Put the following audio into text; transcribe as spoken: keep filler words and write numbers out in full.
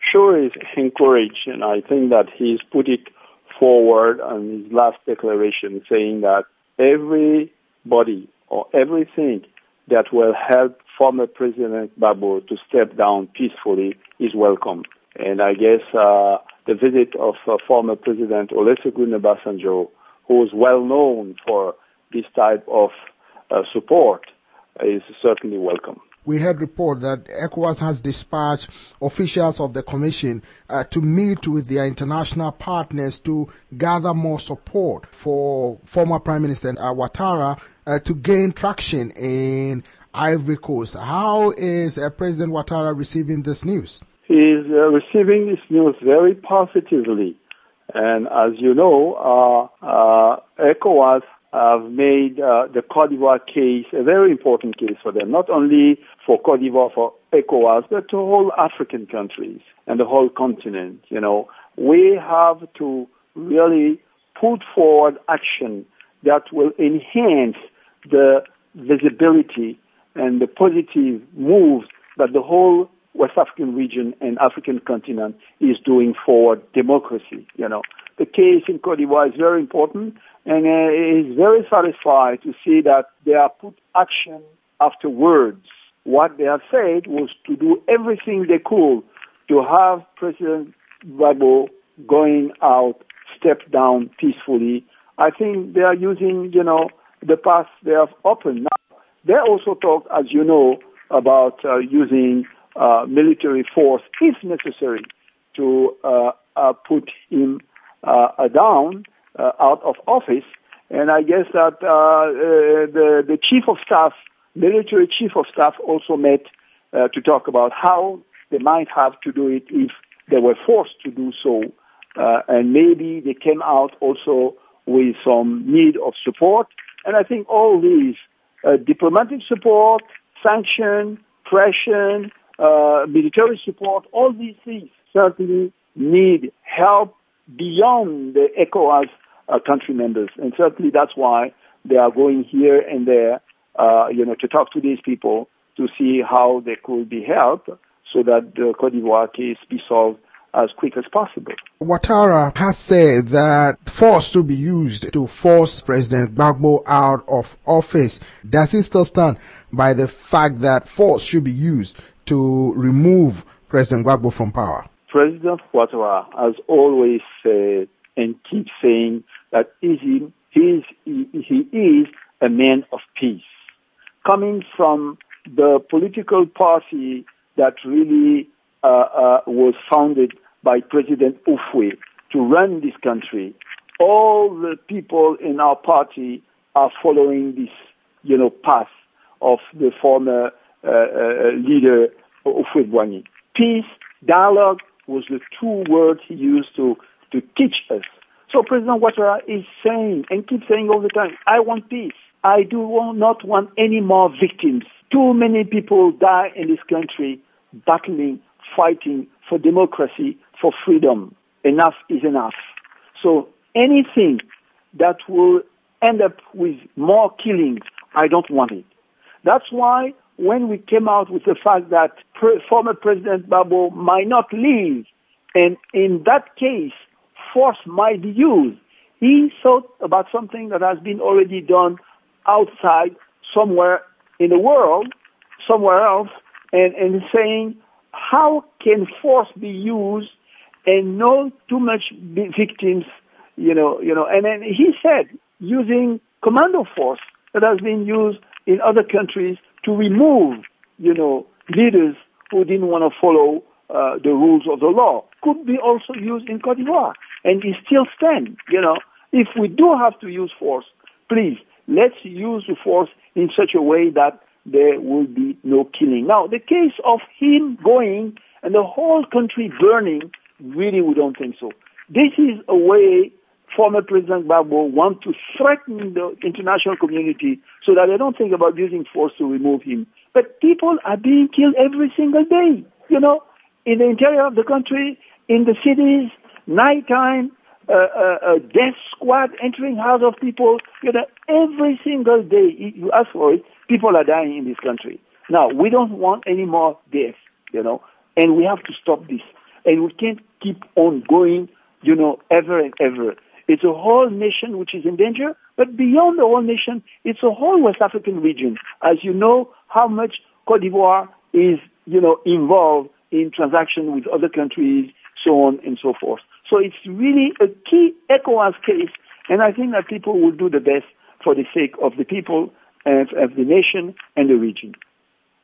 sure is encouraged, and I think that he's put it forward on his last declaration, saying that everybody or everything that will help former President Gbagbo to step down peacefully is welcome. And I guess uh, the visit of uh, former President Olusegun Obasanjo, who is well known for this type of uh, support, is certainly welcome. We heard report that ECOWAS has dispatched officials of the Commission uh, to meet with their international partners to gather more support for former Prime Minister uh, Ouattara uh, to gain traction in Ivory Coast. How is uh, President Ouattara receiving this news? He is uh, receiving this news very positively. And as you know, uh, uh, ECOWAS have made uh, the Côte d'Ivoire case a very important case for them, not only for Côte d'Ivoire, for ECOWAS, but to all African countries and the whole continent. You know, we have to really put forward action that will enhance the visibility and the positive moves that the whole West African region and African continent is doing forward democracy. You know, the case in Côte d'Ivoire is very important, and uh, is very satisfied to see that they have put action after words. What they have said was to do everything they could to have President Gbagbo going out, step down peacefully. I think they are using, you know, the path they have opened. Now, they also talk, as you know, about uh, using uh, military force, if necessary, to uh, uh, put him uh, down, uh, out of office. And I guess that uh, uh, the, the chief of staff, military chief of staff, also met uh, to talk about how they might have to do it if they were forced to do so. Uh, and maybe they came out also with some need of support. And I think all these uh, diplomatic support, sanction, pressure, uh, military support, all these things certainly need help beyond the ECOWAS uh, country members. And certainly that's why they are going here and there, uh, you know, to talk to these people to see how they could be helped so that the Côte d'Ivoire case be solved as quick as possible. Ouattara has said that force to be used to force President Gbagbo out of office. Does he still stand by the fact that force should be used to remove President Gbagbo from power? President Ouattara has always said and keeps saying that he is, he is a man of peace. Coming from the political party that really uh, uh, was founded by President Oufoué to run this country, all the people in our party are following this, you know, path of the former uh, uh, leader Houphouët-Boigny. Peace, dialogue was the two words he used to, to teach us. So President Ouattara is saying and keeps saying all the time, I want peace. I do not want any more victims. Too many people die in this country battling, fighting for democracy, for freedom. Enough is enough. So anything that will end up with more killings, I don't want it. That's why when we came out with the fact that pre- former President Gbagbo might not leave, and in that case, force might be used, he thought about something that has been already done outside, somewhere in the world, somewhere else, and, and saying, how can force be used and no too much victims, you know, you know, and then he said using commando force that has been used in other countries to remove, you know, leaders who didn't want to follow uh, the rules of the law could be also used in Côte d'Ivoire. And it still stands, you know. If we do have to use force, please, let's use the force in such a way that there will be no killing. Now, the case of him going and the whole country burning, really we don't think so. This is a way former President Gbagbo wants to threaten the international community so that they don't think about using force to remove him. But people are being killed every single day, you know, in the interior of the country, in the cities, nighttime, uh, uh, a death squad entering house of people, you know, every single day, you ask for it, people are dying in this country. Now, we don't want any more deaths, you know, and we have to stop this. and we can't keep on going, you know, ever and ever. It's a whole nation which is in danger, but beyond the whole nation, it's a whole West African region. As you know, how much Côte d'Ivoire is, you know, involved in transactions with other countries, so on and so forth. So it's really a key ECOWAS case, and I think that people will do the best for the sake of the people, and of the nation and the region.